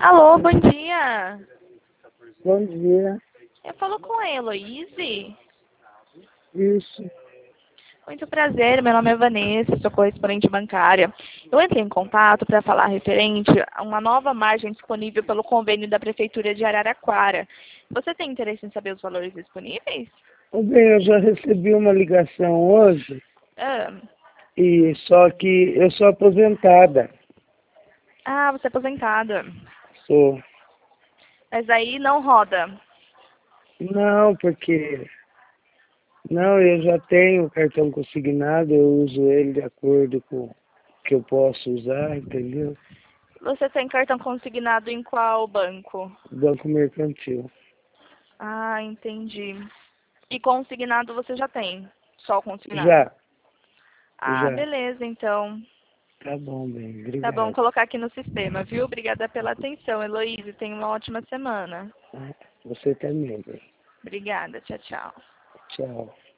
Alô, bom dia. Bom dia. Eu falo com a Heloíse. Isso. Muito prazer, meu nome é Vanessa, sou correspondente bancária. Eu entrei em contato para falar referente a uma nova margem disponível pelo convênio da Prefeitura de Araraquara. Você tem interesse em saber os valores disponíveis? Bem, eu já recebi uma ligação hoje, Ah, e só que eu sou aposentada. você é aposentada. Sou. Mas aí não roda. Não, porque... Não, eu já tenho o cartão consignado, eu uso ele de acordo com o que eu posso usar, entendeu? Você tem cartão consignado em qual banco? Banco Mercantil. Ah, entendi. E consignado você já tem? Só o consignado? Já, Ah, já. beleza, então. Tá bom, bem, Tá bom, obrigado. colocar aqui no sistema, viu? Obrigada pela atenção, Heloíse. Tenha uma ótima semana. Você também, bem. Obrigada, tchau, tchau. Tchau.